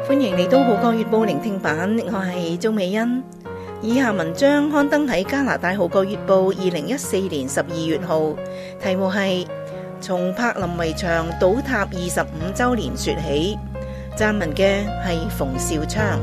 歡迎嚟到《號角月報》聆聽版，我係鍾美欣。以下文章刊登喺加拿大《號角月報》2014年12月號，題目係從柏林圍牆倒塌25週年說起，撰文嘅係馮兆昌。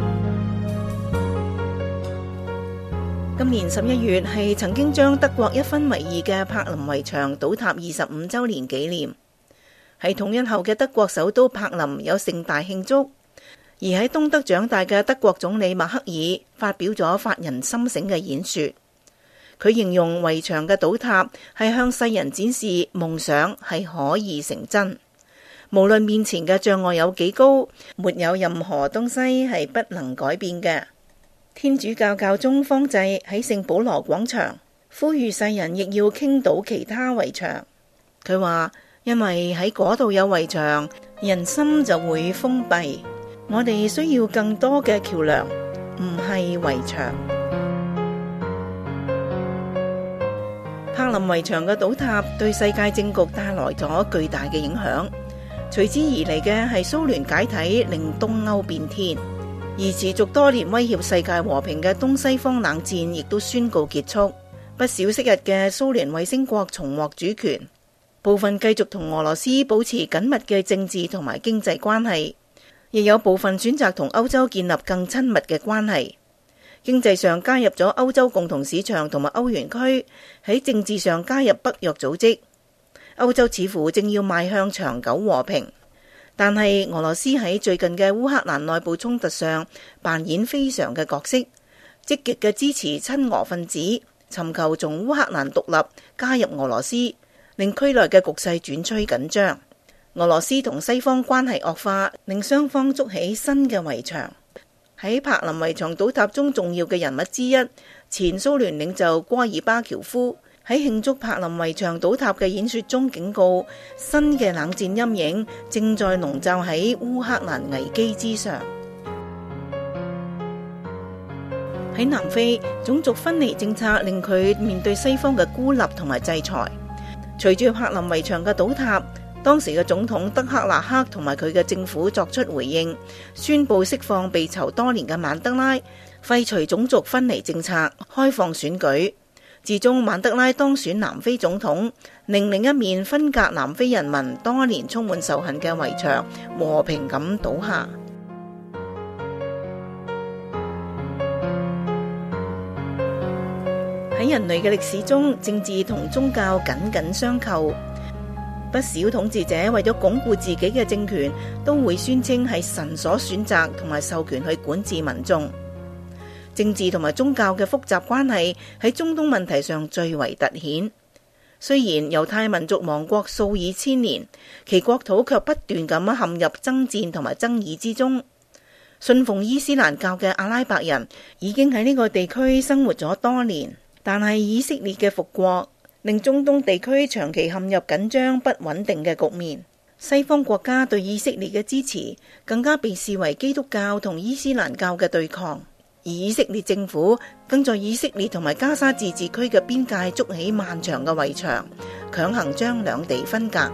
今年11月係曾經將德國一分為二嘅柏林圍牆倒塌25週年紀念。喺統一後嘅德國首都柏林有盛大慶祝，而喺東德長大嘅德國總理默克爾發表咗發人深省嘅演說。佢形容圍牆嘅倒塌係向世人展示夢想係可以成真，無論面前嘅障礙有幾高，沒有任何東西係不能改變嘅。天主教教宗方濟喺聖保羅廣場呼籲世人亦要傾倒其他圍牆。佢話，因為喺嗰度有圍牆，人心就會封閉。我哋需要更多嘅橋樑，唔係圍牆。柏林圍牆嘅倒塌對世界政局帶來咗巨大嘅影響，隨之而嚟嘅係蘇聯解體，令東歐變天，而持續多年威脅世界和平嘅東西方冷戰亦都宣告結束。不少昔日嘅蘇聯衛星國重獲主權，部分繼續同俄羅斯保持緊密嘅政治同埋經濟關係，亦有部分選擇同歐洲建立更親密嘅關係。經濟上加入咗歐洲共同市場同埋歐元區，喺政治上加入北約組織。歐洲似乎正要邁向長久和平，但係俄羅斯喺最近嘅烏克蘭內部衝突上扮演非常嘅角色，積極嘅支持親俄分子，尋求從烏克蘭獨立，加入俄羅斯，令區內嘅局勢轉趨緊張。俄羅斯同西方關係惡化，令雙方築起新嘅圍牆。喺柏林圍牆倒塌中重要嘅人物之一，前蘇聯領袖戈爾巴喬夫喺慶祝柏林圍牆倒塌嘅演說中警告，新嘅冷戰陰影正在籠罩喺烏克蘭危機之上。喺南非，種族分離政策令佢面對西方嘅孤立同埋制裁。隨住柏林圍牆嘅倒塌，當時嘅總統德克勒克同埋佢嘅政府作出回應，宣布釋放被囚多年嘅曼德拉，廢除種族分離政策，開放選舉。至終曼德拉當選南非總統，令另一面分隔南非人民多年充滿仇恨嘅圍牆和平咁倒下。喺人類嘅歷史中，政治同宗教緊緊相扣。不少統治者為咗鞏固自己嘅政權，都會宣稱係神所選擇同埋授權去管治民眾。政治同埋宗教嘅複雜關係喺中東問題上最為突顯。雖然猶太民族亡國數以千年，其國土卻不斷咁陷入爭戰同埋爭議之中。信奉伊斯蘭教嘅阿拉伯人已經喺呢個地區生活咗多年，但係以色列嘅復國令中東地區長期陷入緊張不穩定嘅局面。西方國家對以色列嘅支持更加被視為基督教同伊斯蘭教嘅對抗，而以色列政府更在以色列同埋加沙自治區嘅邊界築起漫長嘅圍牆，強行將兩地分隔。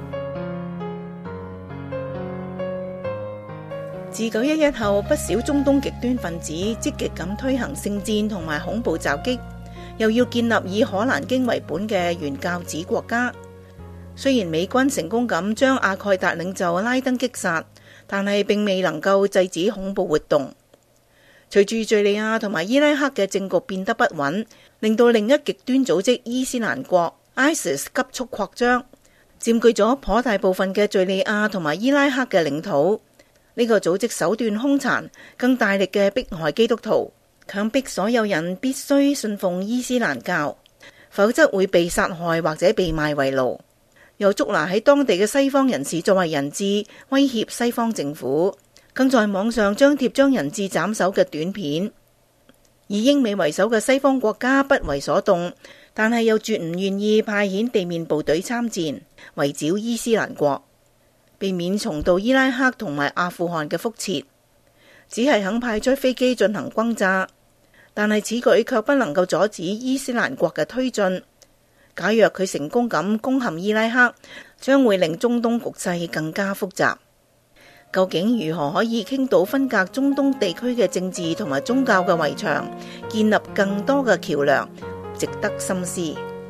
自911後，不少中東極端分子積極咁推行聖戰同埋恐怖襲擊，又要建立以可蘭經為本嘅原教旨國家。雖然美軍成功咁將阿蓋達領袖拉登擊殺，但係並未能夠制止恐怖活動。隨住敘利亞同埋伊拉克嘅政局變得不穩，令到另一極端組織伊斯蘭國 ISIS 急速擴張，佔據咗頗大部分嘅敘利亞同埋伊拉克嘅領土。呢個組織手段兇殘，更大力嘅迫害基督徒，強迫所有人必須信奉伊斯蘭教，否則會被殺害或者被賣為奴。又捉拿喺當地嘅西方人士作為人質，威脅西方政府，更在網上張貼將人質斬首嘅短片。以英美為首嘅西方國家不為所動，但係又絕唔願意派遣地面部隊參戰，圍剿伊斯蘭國，避免重蹈伊拉克同埋阿富汗嘅覆轍，只係肯派出飛機進行轟炸。但係此舉卻不能夠阻止伊斯蘭國嘅推進。假若佢成功咁攻陷伊拉克，將會令中東局勢更加複雜。 究竟如何可以傾倒分隔中東地區嘅政治同埋宗教嘅圍牆，建立更多嘅橋樑，值得深思。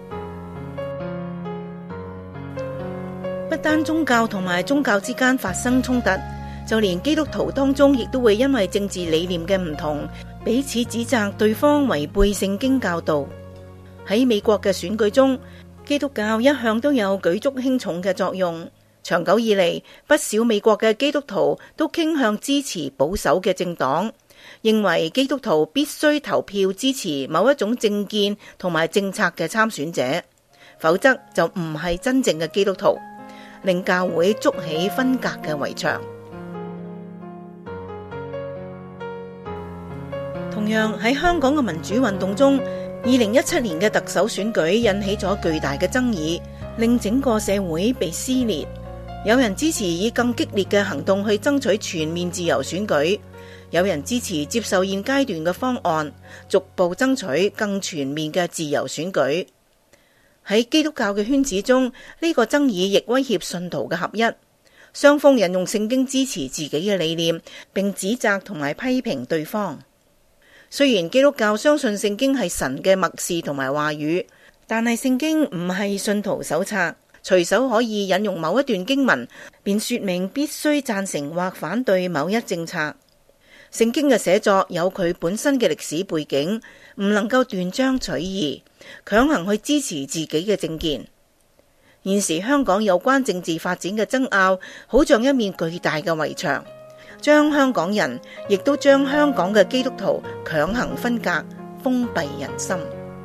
不單宗教同埋宗教之間發生衝突，就連基督徒當中亦都會因為政治理念嘅唔同，彼此指責對方違背聖經教導。喺美國嘅選舉中，基督教一向都有舉足輕重嘅作用。長久以嚟，不少美國嘅基督徒都傾向支持保守嘅政黨，認為基督徒必須投票支持某一種政見同埋政策嘅參選者，否則就唔係真正嘅基督徒，令教會築起分隔嘅圍牆。同樣喺香港嘅民主運動中，2017年嘅特首選舉引起咗巨大嘅爭議，令整個社會被撕裂。有人支持以更激烈嘅行動去爭取全面自由選舉，有人支持接受現階段嘅方案，逐步爭取更全面嘅自由選舉。喺基督教嘅圈子中，呢個爭議亦威脅信徒嘅合一。雙方引用聖經支持自己嘅理念，並指責同埋批評對方。雖然基督教相信聖經係神嘅默示同埋話語，但係聖經唔係信徒手冊，隨手可以引用某一段經文，便說明必須贊成或反對某一政策。聖經嘅寫作有佢本身嘅歷史背景，唔能夠斷章取義，強行去支持自己嘅政見。現時香港有關政治發展嘅爭拗，好像一面巨大嘅圍牆，將香港人，亦都將香港嘅基督徒強行分隔，封閉人心。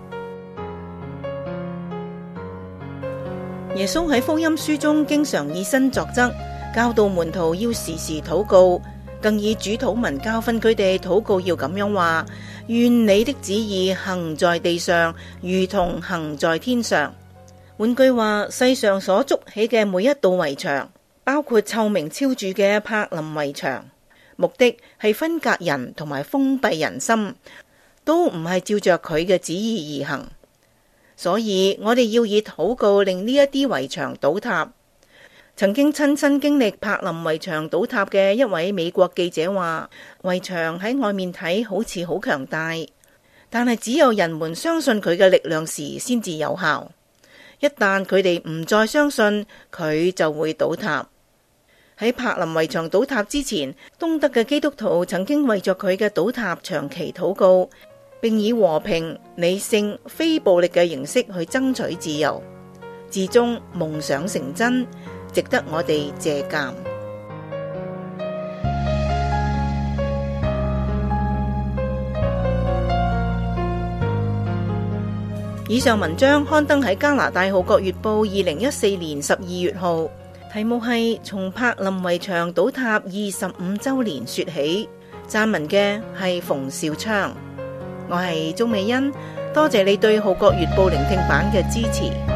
耶穌喺福音書中經常以身作則，教導門徒要時時禱告，更以主禱文教訓佢哋禱告要咁樣話：願你的旨意行在地上，如同行在天上。換句話，世上所築起嘅每一道圍牆，包括臭名昭著嘅柏林圍牆，目的係分隔人同埋封閉人心，都唔係照着佢嘅旨意而行。所以我哋要以禱告令呢一啲圍牆倒塌。曾經親身經歷柏林圍牆倒塌嘅一位美國記者話：圍牆喺外面睇好似好強大，但係只有人們相信佢嘅力量時先至有效。一旦佢哋唔再相信，佢就會倒塌。喺柏林圍牆倒塌之前，東德嘅基督徒曾經為着佢嘅倒塌長期禱告，並以和平、理性、非暴力嘅形式去爭取自由，至終夢想成真，值得我哋借鑒。以上文章刊登喺加拿大《號角月報》2014年12月號，題目係從柏林圍牆倒塌25週年說起。撰文嘅係馮兆昌。我係鍾美欣，多謝你對《號角月報》聆聽版嘅支持。